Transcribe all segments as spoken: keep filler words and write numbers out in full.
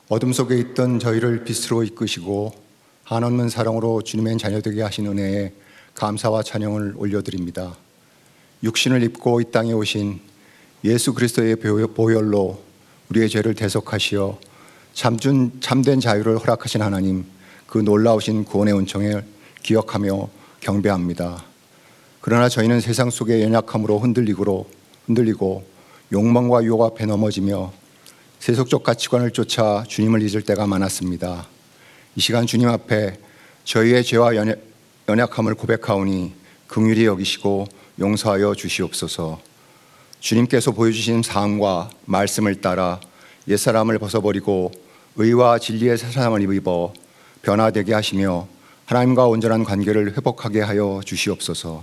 어둠 속에 있던 저희를 빛으로 이끄시고 한없는 사랑으로 주님의 자녀되게 하신 은혜에 감사와 찬양을 올려드립니다. 육신을 입고 이 땅에 오신 예수 그리스도의 보혈로 우리의 죄를 대속하시어 참준, 참된 자유를 허락하신 하나님, 그 놀라우신 구원의 은총을 기억하며 경배합니다. 그러나 저희는 세상 속의 연약함으로 흔들리고, 흔들리고 욕망과 유혹 앞에 넘어지며 세속적 가치관을 쫓아 주님을 잊을 때가 많았습니다. 이 시간 주님 앞에 저희의 죄와 연약함을 고백하오니 긍휼히 여기시고 용서하여 주시옵소서. 주님께서 보여주신 사랑과 말씀을 따라 옛사람을 벗어버리고 의와 진리의 새 사람을 입어 변화되게 하시며 하나님과 온전한 관계를 회복하게 하여 주시옵소서.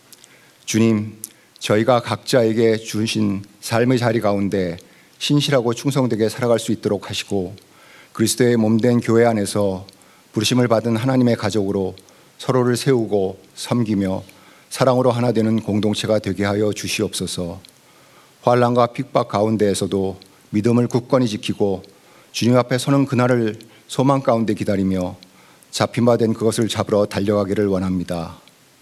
주님, 저희가 각자에게 주신 삶의 자리 가운데 신실하고 충성되게 살아갈 수 있도록 하시고 그리스도의 몸된 교회 안에서 부르심을 받은 하나님의 가족으로 서로를 세우고 섬기며 사랑으로 하나 되는 공동체가 되게 하여 주시옵소서. 환난과 핍박 가운데에서도 믿음을 굳건히 지키고 주님 앞에 서는 그날을 소망 가운데 기다리며 잡힌 바 된 그것을 잡으러 달려가기를 원합니다.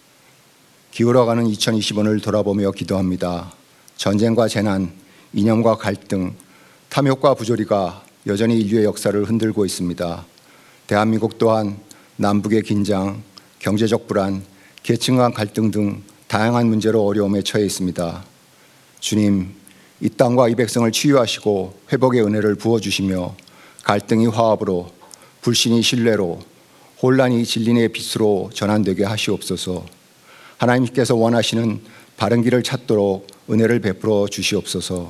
기울어가는 이천이십 년을 돌아보며 기도합니다. 전쟁과 재난, 이념과 갈등, 탐욕과 부조리가 여전히 인류의 역사를 흔들고 있습니다. 대한민국 또한 남북의 긴장, 경제적 불안, 계층 간 갈등 등 다양한 문제로 어려움에 처해 있습니다. 주님, 이 땅과 이 백성을 치유하시고 회복의 은혜를 부어주시며 갈등이 화합으로, 불신이 신뢰로, 혼란이 진리의 빛으로 전환되게 하시옵소서. 하나님께서 원하시는 바른 길을 찾도록 은혜를 베풀어 주시옵소서.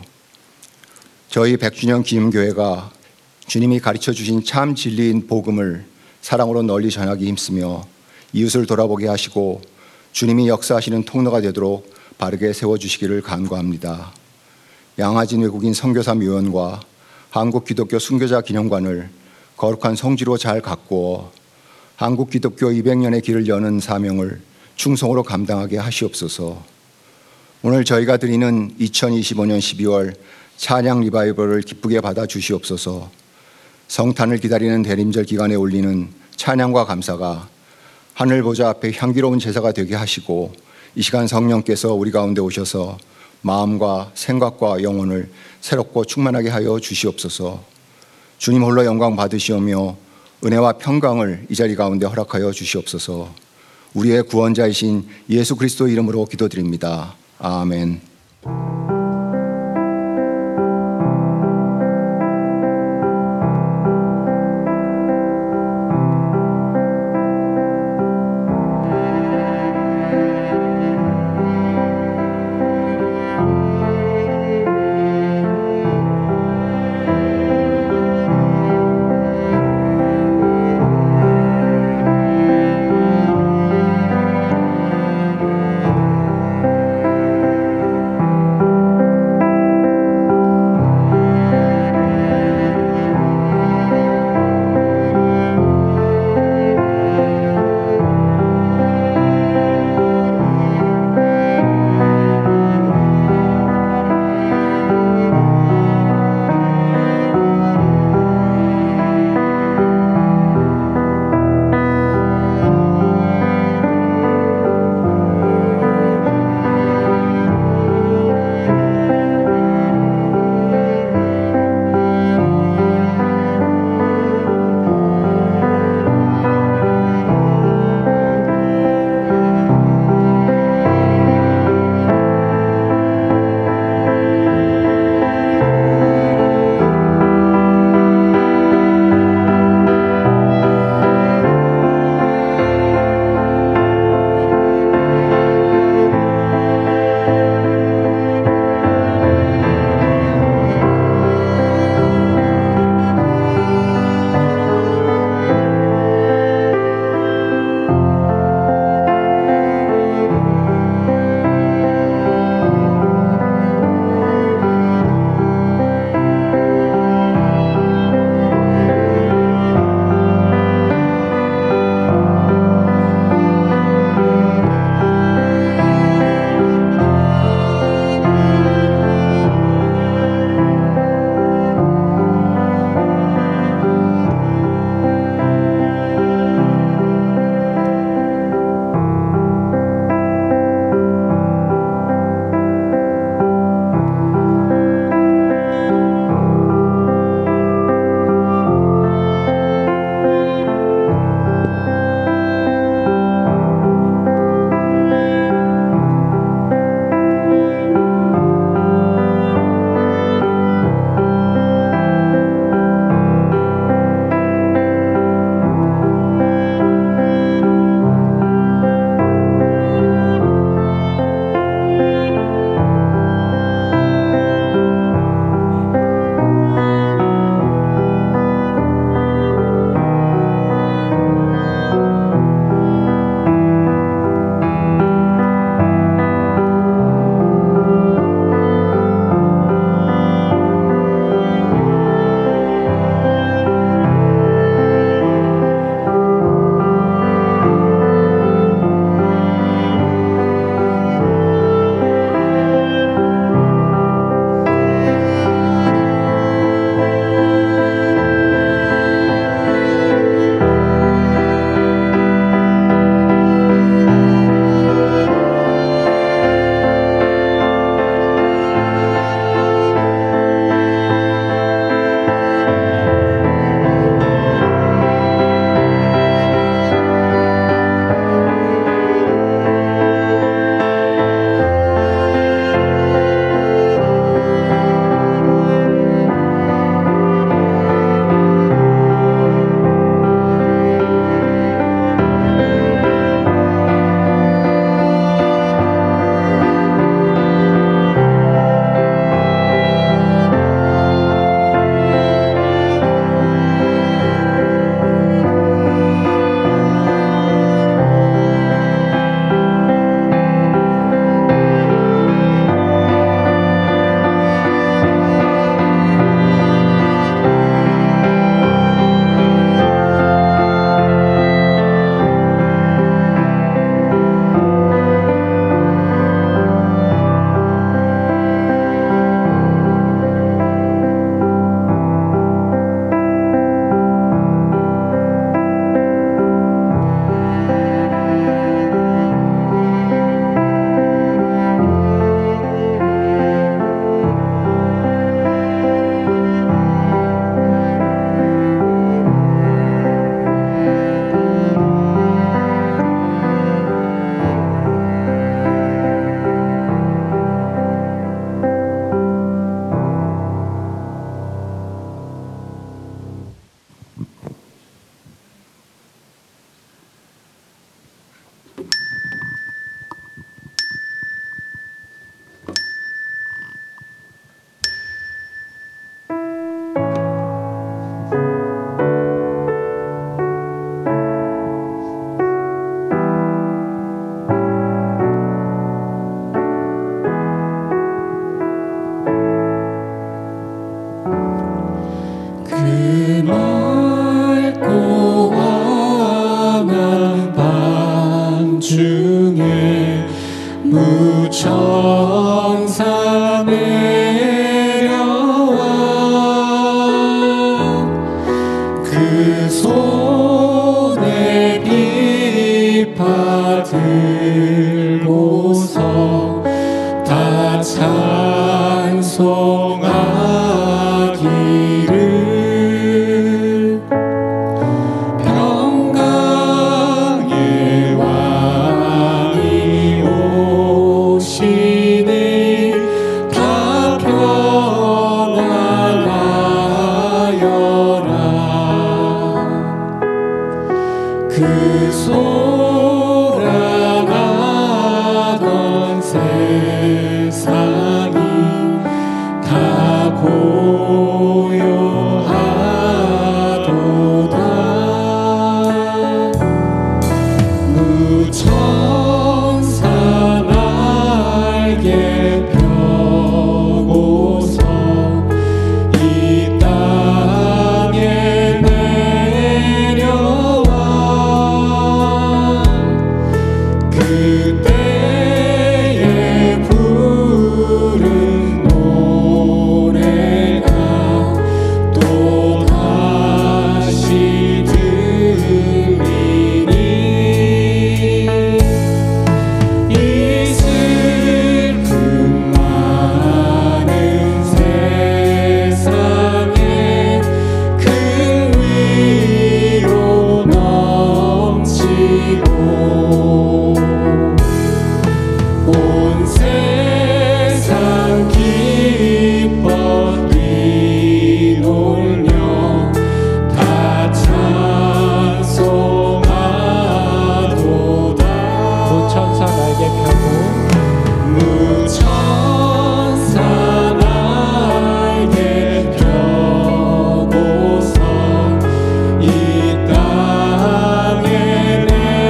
저희 백 주년 기념교회가 주님이 가르쳐 주신 참 진리인 복음을 사랑으로 널리 전하기 힘쓰며 이웃을 돌아보게 하시고 주님이 역사하시는 통로가 되도록 바르게 세워주시기를 간구합니다. 양화진 외국인 선교사묘원과 한국 기독교 순교자 기념관을 거룩한 성지로 잘 가꾸어 한국 기독교 이백 년의 길을 여는 사명을 충성으로 감당하게 하시옵소서. 오늘 저희가 드리는 이천이십오 년 십이월 찬양 리바이벌을 기쁘게 받아 주시옵소서. 성탄을 기다리는 대림절 기간에 올리는 찬양과 감사가 하늘 보좌 앞에 향기로운 제사가 되게 하시고 이 시간 성령께서 우리 가운데 오셔서 마음과 생각과 영혼을 새롭고 충만하게 하여 주시옵소서. 주님 홀로 영광 받으시오며 은혜와 평강을 이 자리 가운데 허락하여 주시옵소서. 우리의 구원자이신 예수 그리스도 이름으로 기도드립니다. 아멘. 무천사 내려와 그 손에 비파 들고서 다 찬송하기를 평강의 왕이 오시니 다 평안하여라. 그 소란하던 세상이 다 고요하도다. 무천사 날개 펴고서 이 땅에 내려와 그때에 부른 노래가 또다시 들리니 이 슬픔 많은 세상에 큰 위로 넘치고 온 세상 기뻐 뛰놀며 다 찬송하도다. 무천사 날개 펴고 무천사 날개 펴고서 이 땅에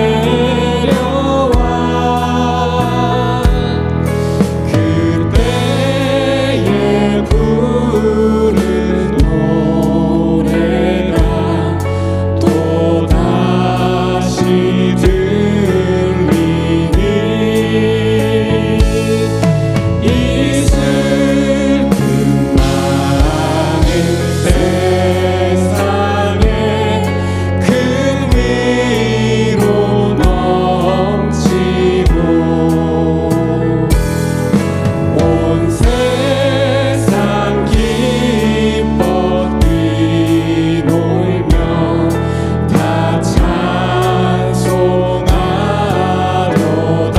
내려와 그때에 부른 노래가 또다시 들리니 이 슬픔 많은 세상에 큰 위로 넘치고 온 세상 기뻐 뛰놀며 다 찬송하도다.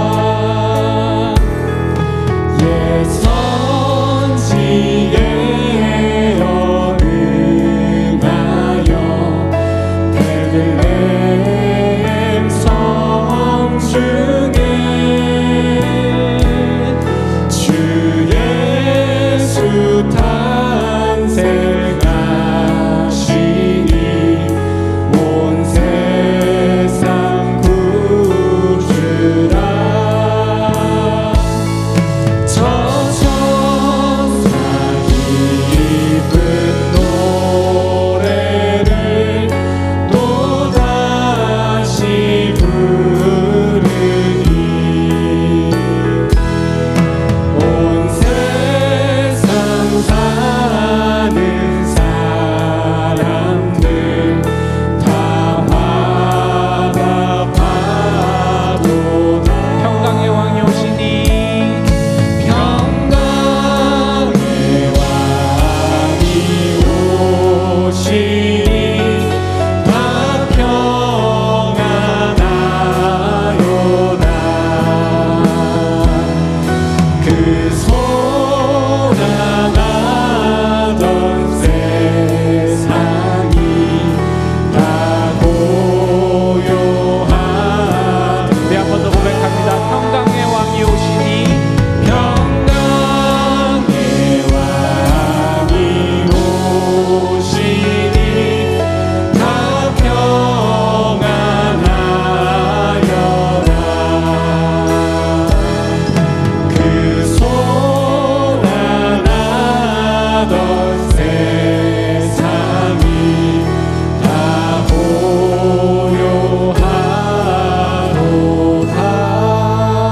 예선지에 어른하여 베들레헴 성 중에 주 예수 탄생하시니 온 세상 구주라. 저 천사 기쁜 노래를 또다시 부르니 온 세상 사는 사람들 다 화답하도다. 평강의 왕이 오시니 평강의 왕이 오시니 다 평안하여라. 그 소란하던 세상이 다 고요하도다. 우리 한 번 더 고백합니다. 평강의 왕이 오시니 평강의 왕이 오시니 다 평안하여라. 그 소란하던 세상이 다 고요하도다.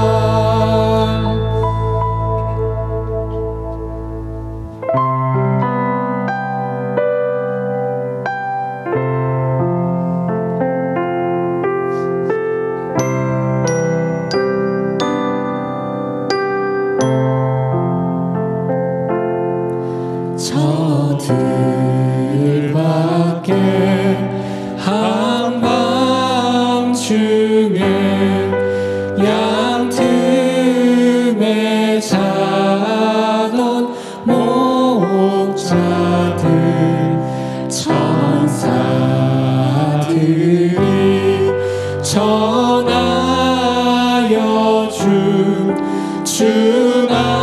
주, 주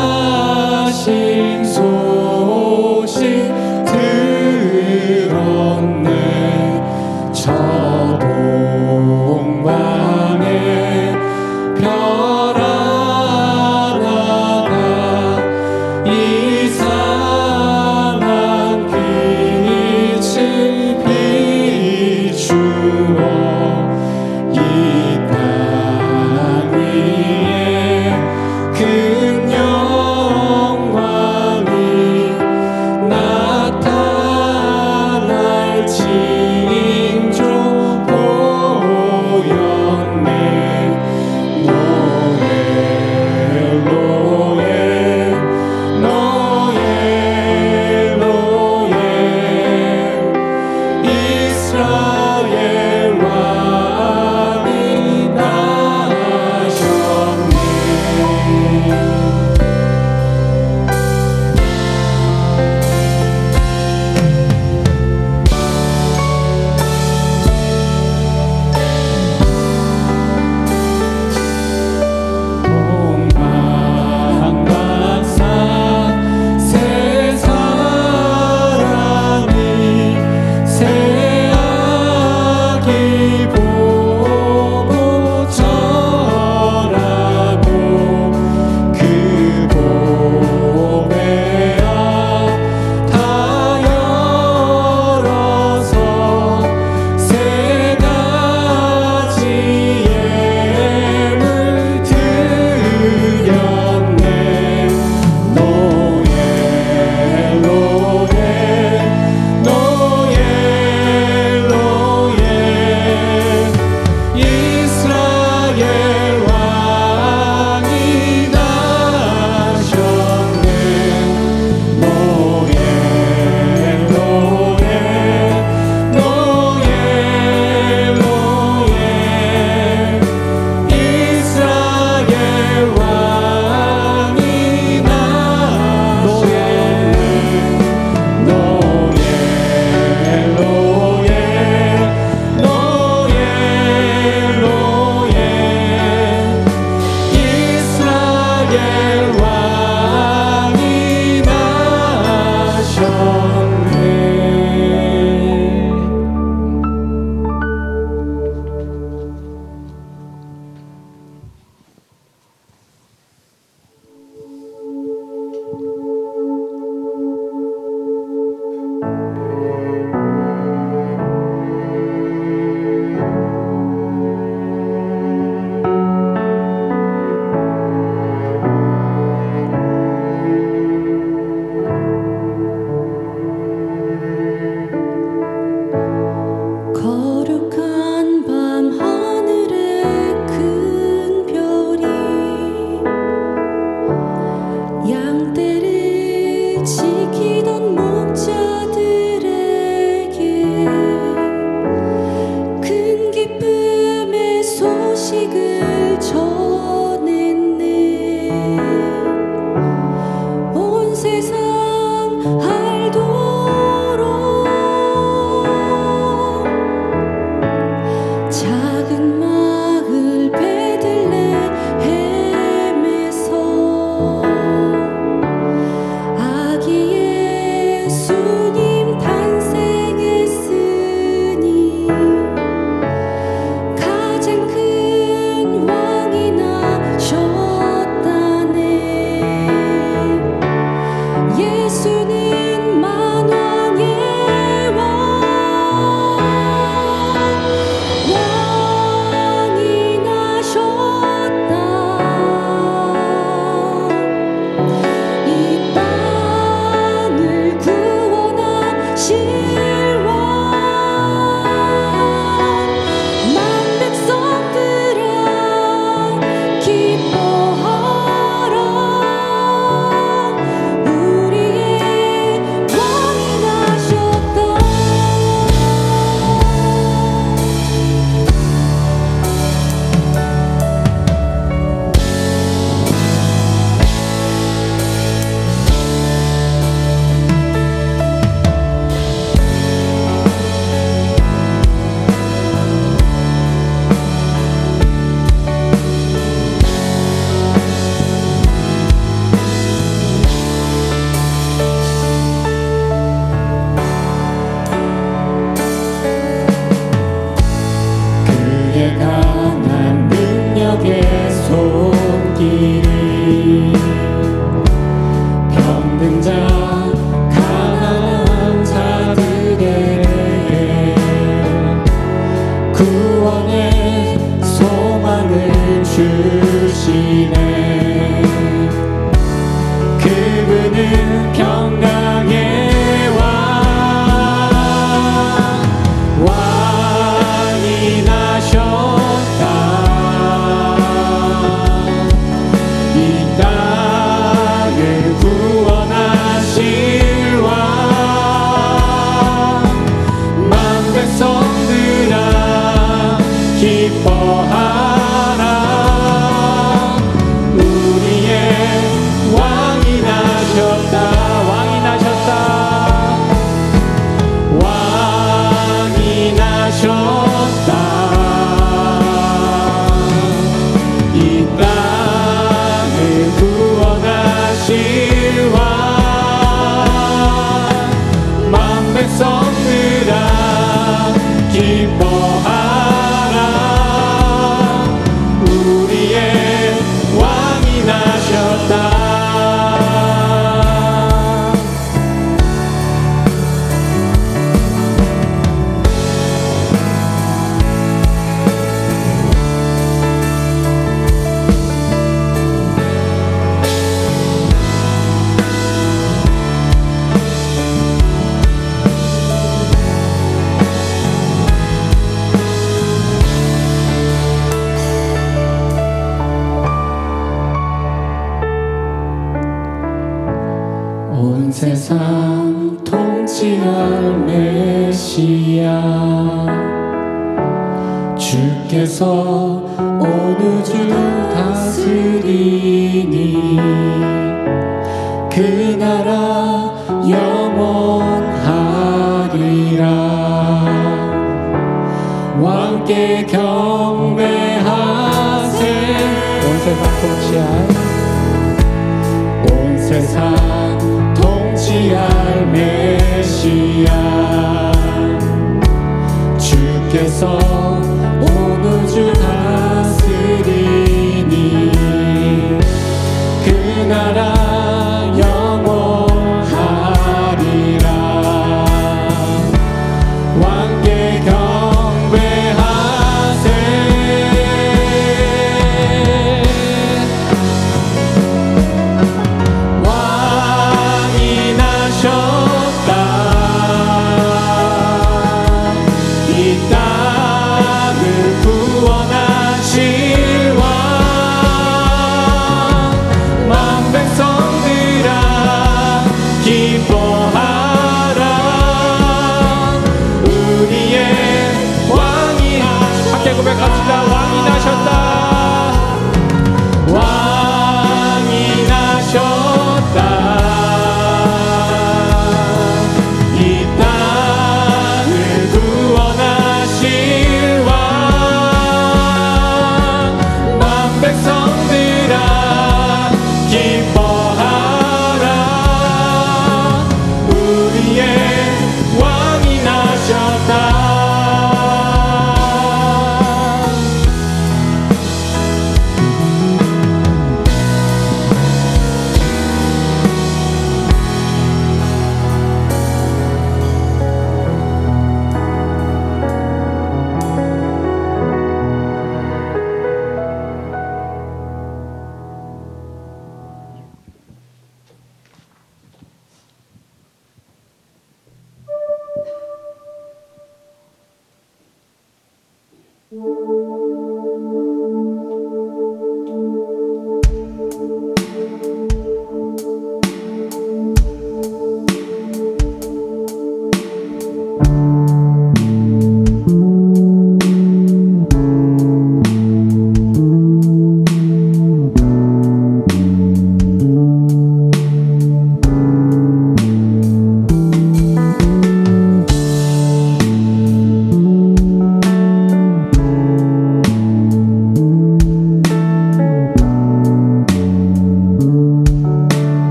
나신 소식 들었네. 저 동방에 별 하나가 이상한 빛을 비추어 이 땅 위에 큰 영광이 나타날 징조 보였네. 노예 노예 노예 노예 이스라엘 왕이 나셨네. 길이 병든 자 강한 자들에게 구원의 소망을 주시네. 그분은 평강의 왕 왕이 나셨다. 이 땅을 구원하실 왕 만 백성들아 기뻐하라. 우리의 왕이 나셨다. 왕이 나셨다. 왕이 나셨다. 이 땅을 구원하실 왕 만 백성들아 기뻐하라. 우리의 왕이 나셨다. 온 세상 통치할 메시아 주께서 온 우주 다스리니 그 나라 영원하리라. 왕께 경배하세. 온 세상 통치할 온 세상 통치할 메시아 주께서 온 우주 다스리니 그 나라 영원하리라. 왕께 경배하세.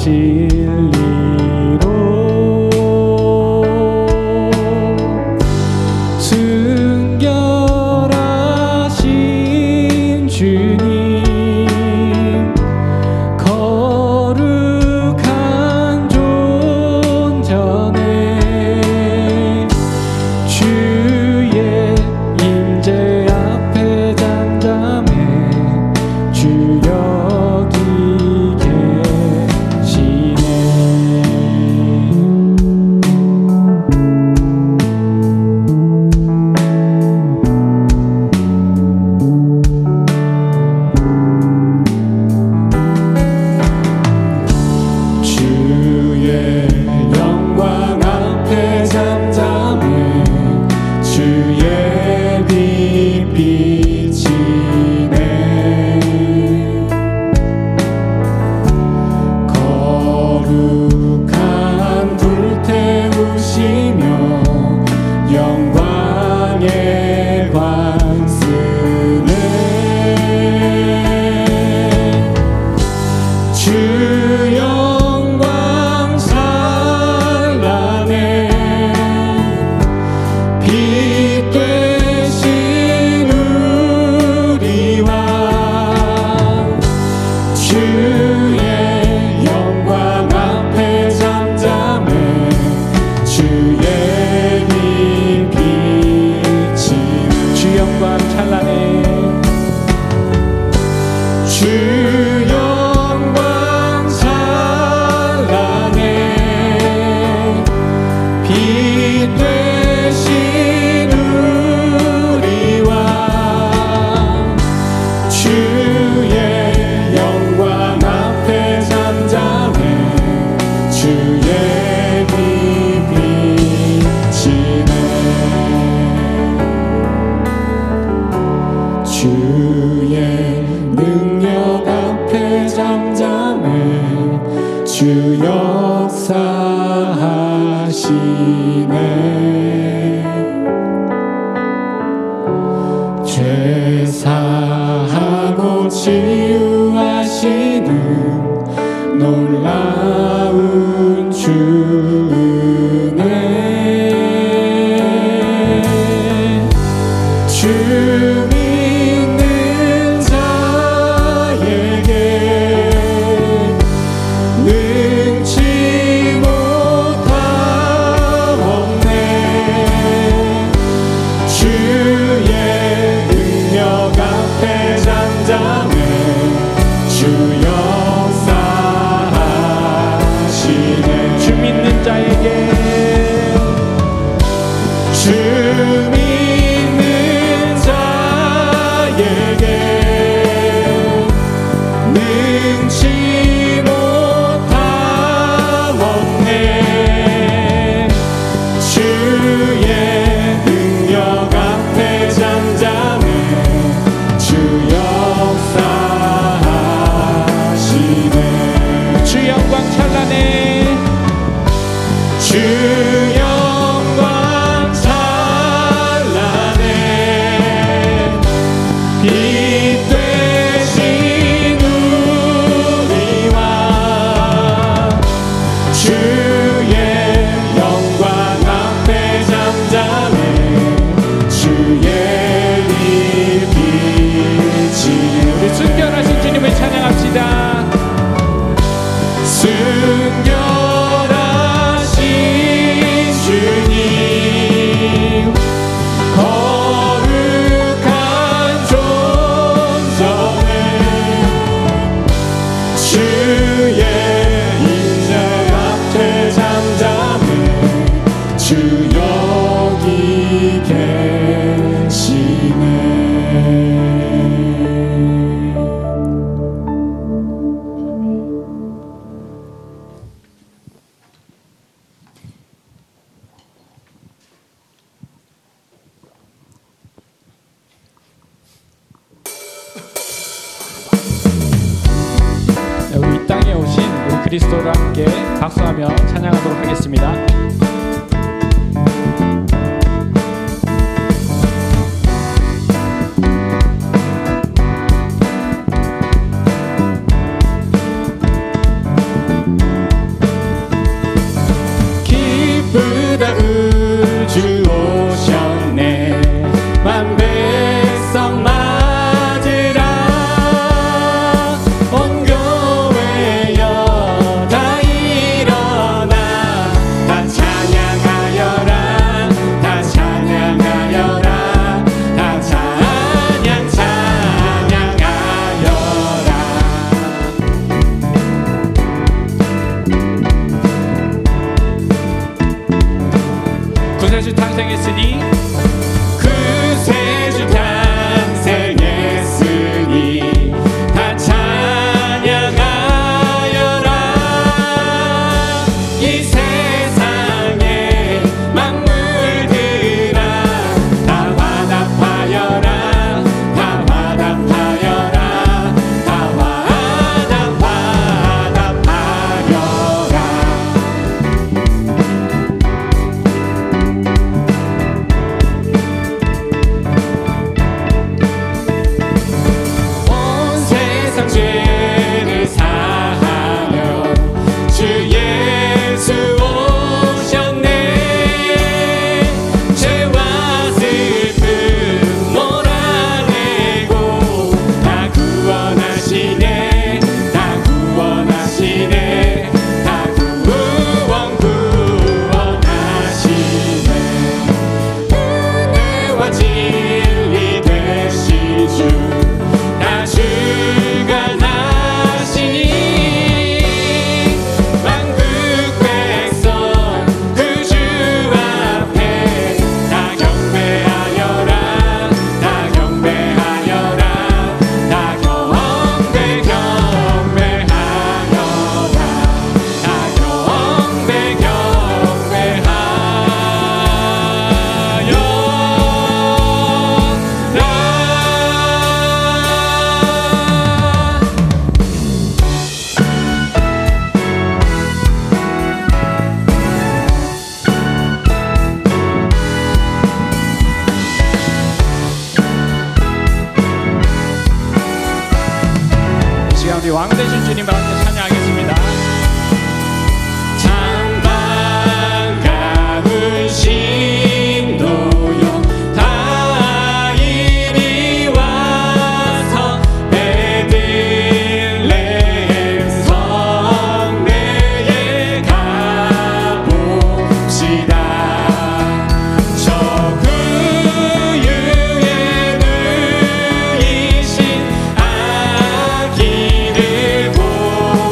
진리로 순결하신 주님, 거룩한 존전에 주의 임재 앞에 잠잠해 주 여기 계시네. 주의 영광 앞에 잠잠해 주의 빛 비치네. 거룩한 불 태우시며 영광의 관 쓰네. 주 영광 찬란해 빛 되신 우리와 주의 영광 앞에 잠잠해 주의 빛 비치네. 주 영광 찬란해 주 영광 찬란해 빛 되신 우리와 주의 영광 앞에 잠잠해 주의 빛 비치네. 주의 능력 앞에 잠잠해 주 역사하시네. 죄 사하고 치유하시는 놀라운 주 은혜. 주 믿는 자에게 능치 못하옵네. 주의 능력 앞에 잠잠해 주 역사하시네. 주 믿는 자에게 주 믿는 자에게 능치 못하옵네. 주의 능력 앞에 잠잠해 주 역사하시네. 주 영광 찬란해 주 영광 찬란해 빛 되신 우리와 주의 영광 앞에 잠잠해 주의 빛 비치네. 우리 순결하신 주님을 찬양합시다. 순결하신 주님, 거룩한 존전에 주의 임재 앞에 잠잠해 주 여기 계시네. 우리 이 땅에 오신 우리 그리스도와 함께 박수하며 찬양하도록 하겠습니다. 탄생했으니 구세주 탄생했으니 다 찬양하여라. 이 세상의 만물들아 다 화답하여라. 다 화답하여라. 다 화답 화답하여라. 온 세상 죄를 사하려 주 예수 오셨네. 죄와 슬픔 몰아내고 다 구원하시네. 다 구원하시네. 다 구원 구원하시네. 은혜와 진리 되신 주 다 주관하시니 만국 백성 그 주 앞에 다 경배하여라. 다 경배하여라. 다 경배 경배하여라. 다 경배 이 시간 우리 왕 되신 주님을 함께 찬양하겠습니다. 참 반가운 신도요 다 이리 와서 베들레헴 성내에 가봅시다. 저 구유에 누이신 아기를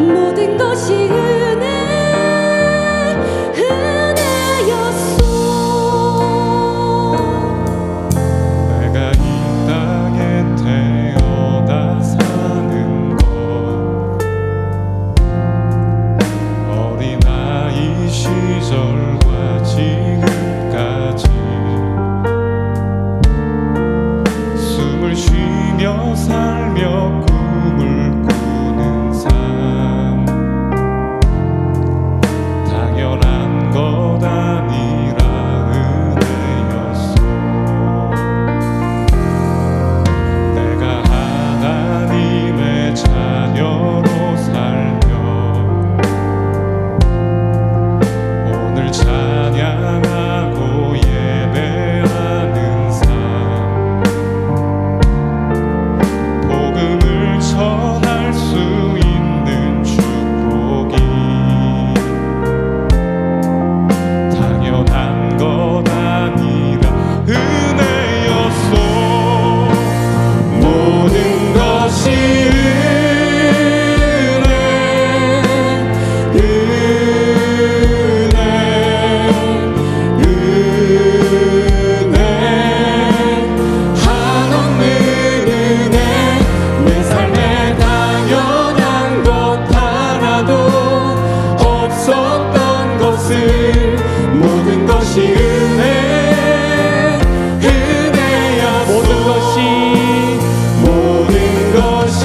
모든 것이 은혜 은혜였소. 내가 이 땅에 태어나 사는 것 어린아이 시절과 지금까지 숨을 쉬며 살며 꿈을 꾸는 삶 당연한 것 아니라 은혜였소. 내가 하나님의 자녀로 살며 오늘 찬양하고 예배하는 삶 복음을 전할 수 있는 축복이 당연한 것 아니라 은혜였소. 모든 것이 은혜 은혜 은혜 한없는 은혜 내 삶에 당연한 것 하나도 없었던 것을 모든 것이 은혜 은혜였소. 모든 것이 모든 것이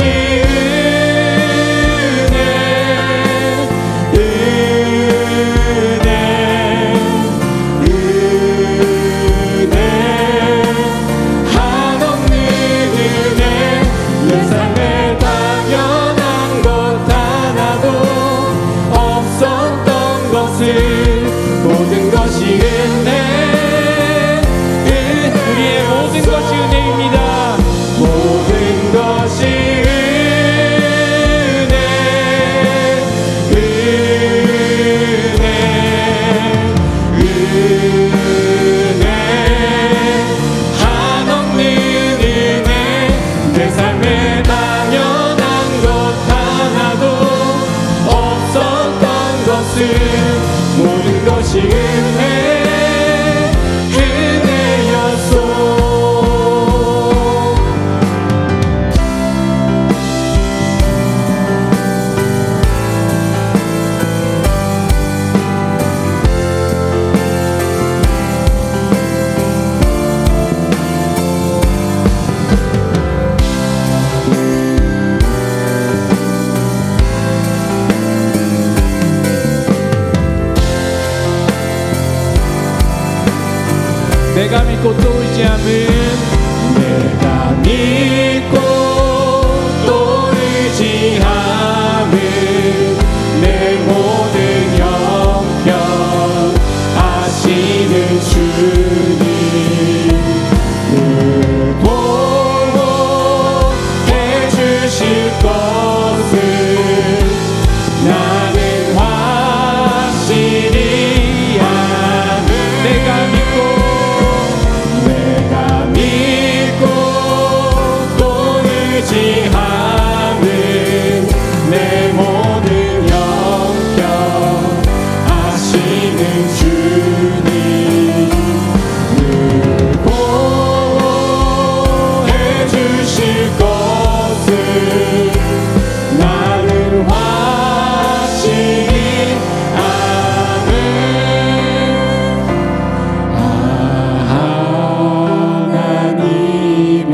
은혜 은혜 은혜 한없는 은혜 내 삶에 당연한 것 하나도 없었던 것을 모든 것이 은혜 은- 우리의 모든 것이 은혜입니다. 모든 것이 은혜 은혜 은혜 한없는 은혜 내 삶에 당연한 것 하나도 없었던 것을 모든 것이 은혜 은혜였소. 내가 믿고 또 의지함은 내가 믿고 또 의지함은 내 모든 형편 아시는 주님 늘 보호해 주실 것을 나는 확실히 아는. 내가 믿고 내가 믿고 또 의지함은 내 모든 형편 아시는 주님 늘 보호해 주실 것을 나는 확실히 아는. 하나님의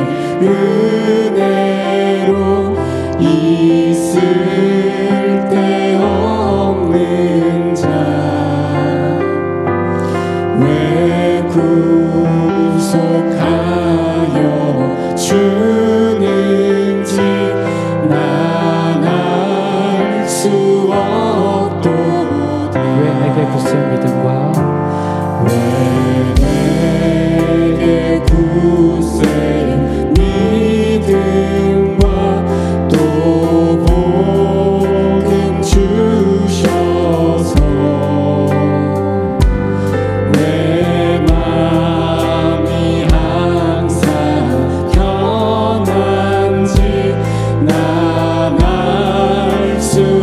은혜로 있을 데 없는 자 왜 구속하여 주는지 난 알 수 없도다. 왜 내게 굳센 믿음과 왜 내게 굳센 믿음과 또 복음 주셔서 내 마음이 항상 편한지 난 알 수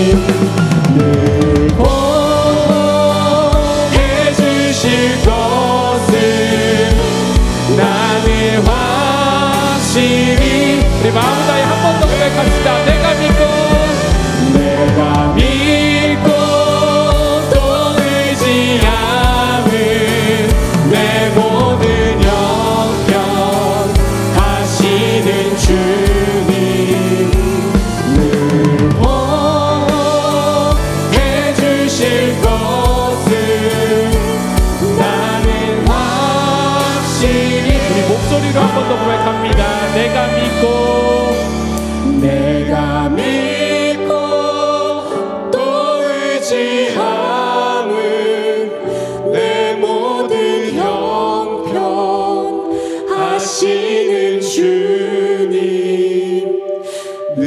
늘 보해 주실 것을 나는 확실히 우리 마음 다해 한 번 더 고백합시다. 내가 믿고 내가 믿고 또 의지함은 내 모든 형편 하시는 주님 늘 보해 주실 것을 나는 확실히 우리 목소리로 한 번 더 고백합니다. 내가 믿고 내가 믿고 또 의지함은 내 모든 형편 하시는 주님 늘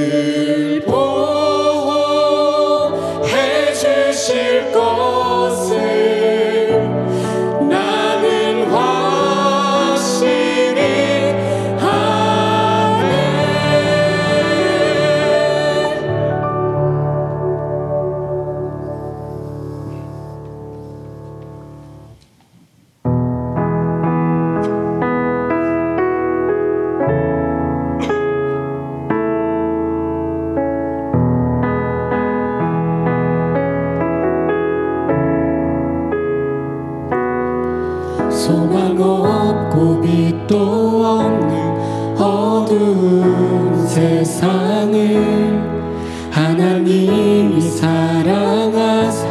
보호해 주실 것을 나는 확실히 아멘. 소망 없고 빛도 없는 어두운 세상을 하나님이 사랑하사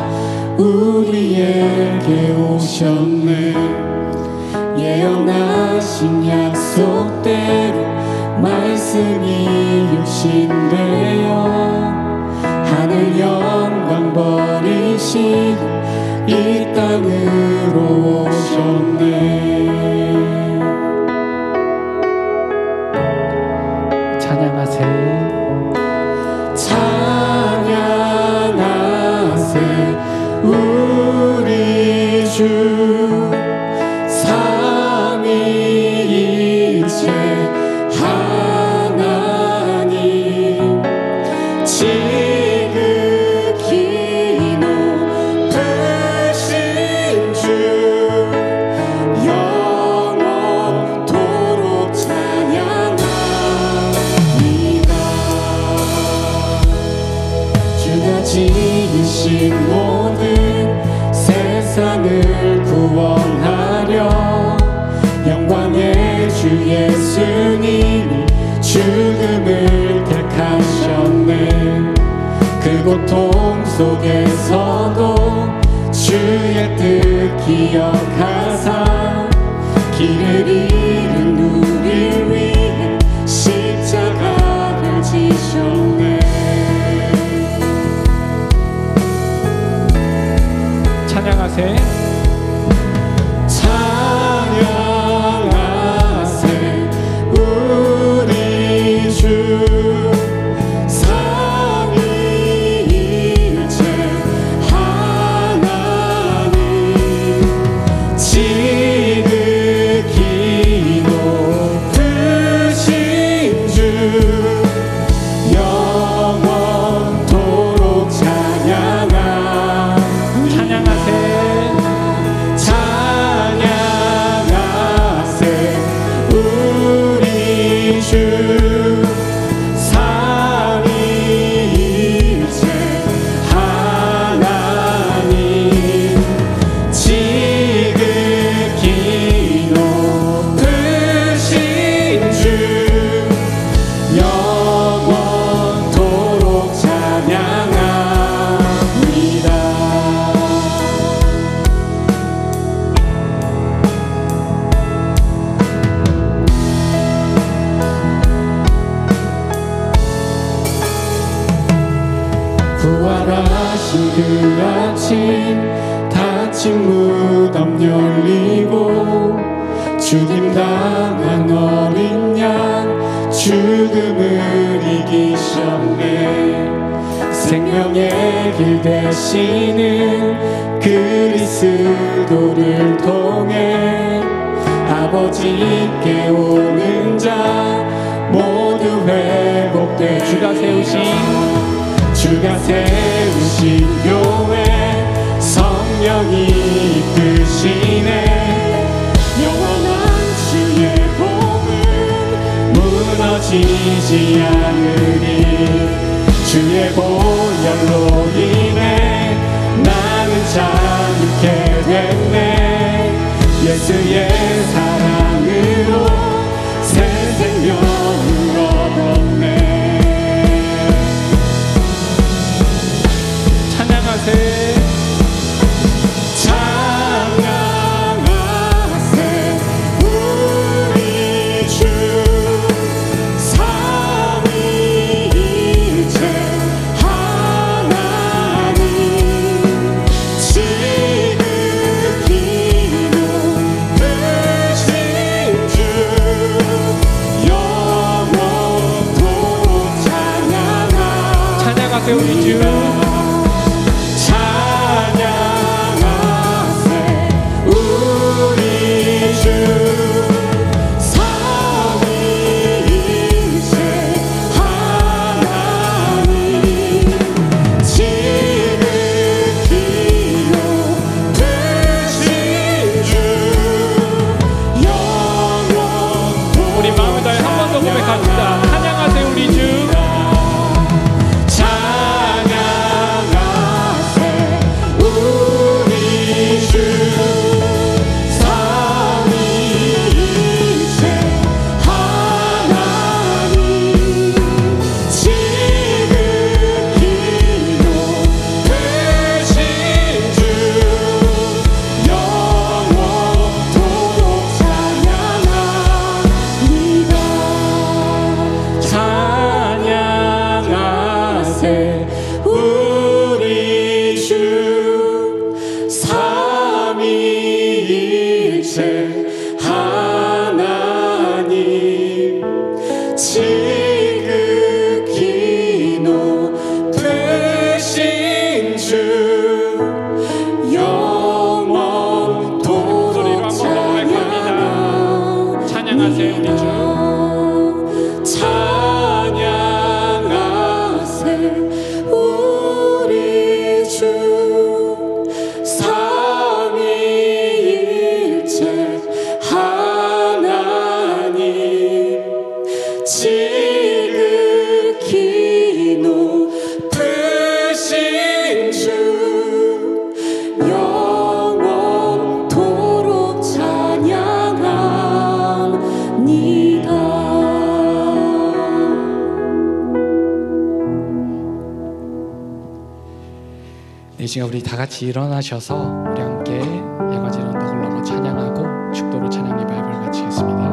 우리에게 오셨네. 예언하신 약속대로 말씀이 육신되어 하늘 영광 버리시고 이 땅으로 오셨네. 찬양하세 찬양하세 우리 주 삼위일체 하나님 지극히 높으신 주 영원토록 찬양합니다. 주가 지으신 모든 세상을 구원하려 영광의 주 예수님이 죽음을 택하셨네. 그 고통 속에서도 주의 뜻 기억하사 길을 잃은 우리 위해 십자가를 지셨네. 찬양하세 찬양하세 우리 주 삼위일체 하나님 지극히 높으신 주 영원토록 찬양합니다. 찬양하세 우리 주 삼위일체 하나님 지극히 높으신 주 영원토록 찬양합니다. 부활하신 그 아침 닫힌 무덤 열리고 죽임당한 어린 양 죽음을 이기셨네. 생명의 길 되시는 그리스도를 통해 아버지께 오는 자 모두 회복되 주가 세우신 주가 세우신 교회 성령이 이끄시네. 영원한 주의 복은 무너지지 않으리. 주의 보혈로 인해 나는 자유케 됐네. 예수의 사랑으로 새 생명을 얻었네. 찬양하세. 찬양하세 우리 주 삼위일체 하나님. 지극히 높으신 주 영원토록 찬양하. 찬양하세 우리 주. 찬양하세 우리 주 삼위일체 하나님. 지극히 높으신 주 영원토록. 우리 마음을 다해 한 번 더 고백합시다. 찬양하세 우리 주. 찬양하세 우리 주 삼위일체 하나님. 지극히 높으신 주 영원토록 찬양합니다. 찬양하세 우리 주 삼위일체 하나님. 지극히 높으신 주 영원토록 찬양하세 우리 주. 찬양하세 우리 주 삼위일체 하나님. 지극히 높으신 주 영원토록 찬양합니다. 이 시간 우리 다 같이 일어나셔서 우리 함께 양아지 언덕을 넘어 찬양하고 축도로 찬양 리바이벌 마치겠습니다.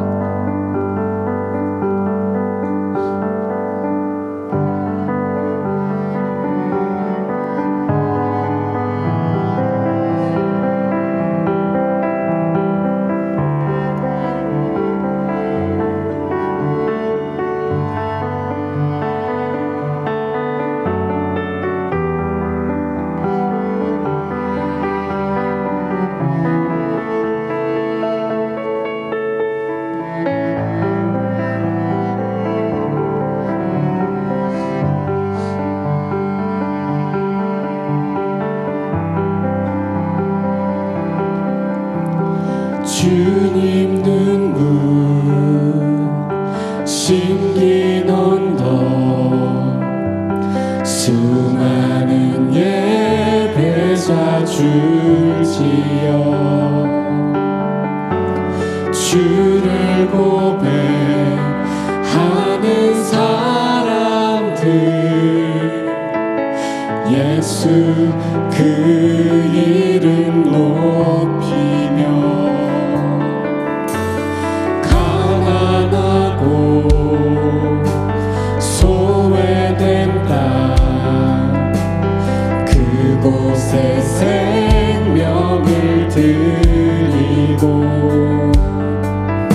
주님 눈물 심긴 언덕 수많은 예배자 줄지어 주를 고백하는 사람들 예수 그 이름 높이며 소외된 땅 그곳에 생명을 드리고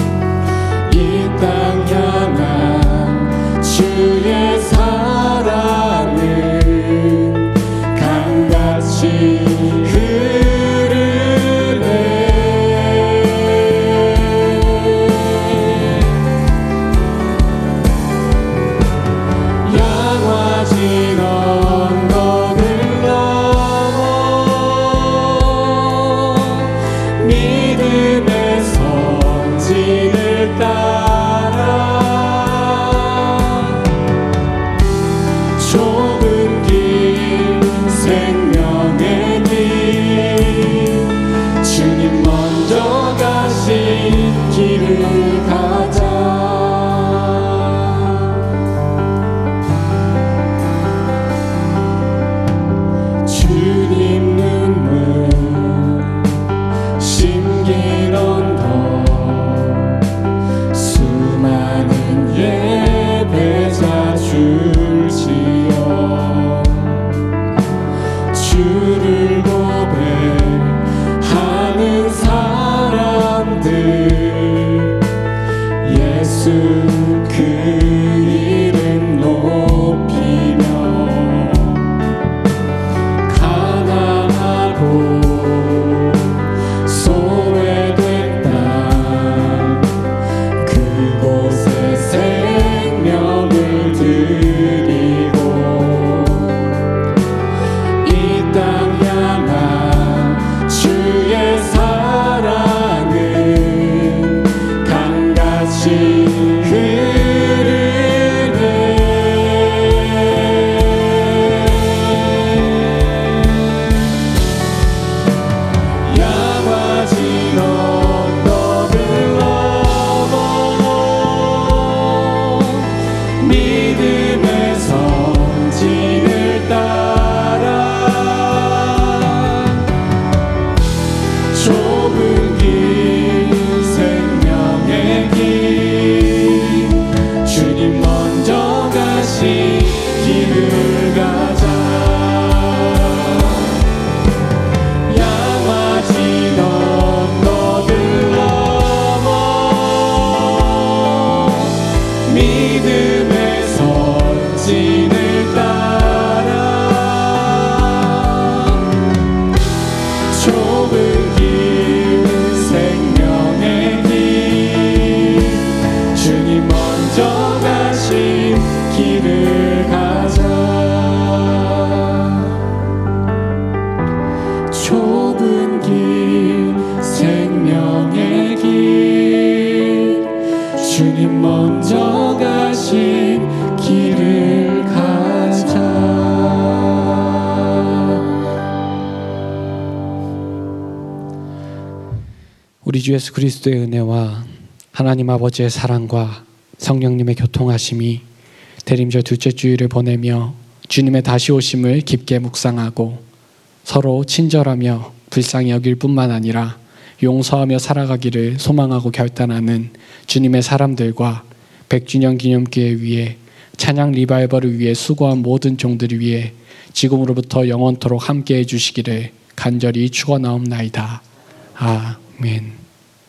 주 예수 그리스도의 은혜와 하나님 아버지의 사랑과 성령님의 교통하심이 대림절 둘째 주일을 보내며 주님의 다시 오심을 깊게 묵상하고 서로 친절하며 불쌍히 여길 뿐만 아니라 용서하며 살아가기를 소망하고 결단하는 주님의 사람들과 백 주년 기념기에 위해 찬양 리바이벌을 위해 수고한 모든 종들을 위해 지금으로부터 영원토록 함께해 주시기를 간절히 축원하옵나이다. 아멘.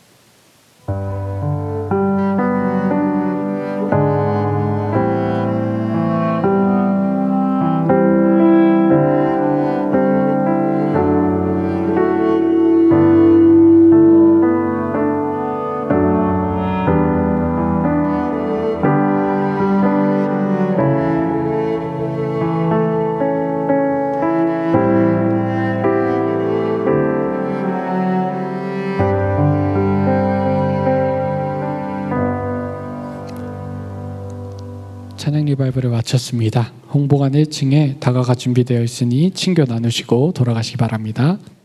찬양 리바이벌을 마쳤습니다. 홍보관 일 층에 다가가 준비되어 있으니 친교 나누시고 돌아가시기 바랍니다.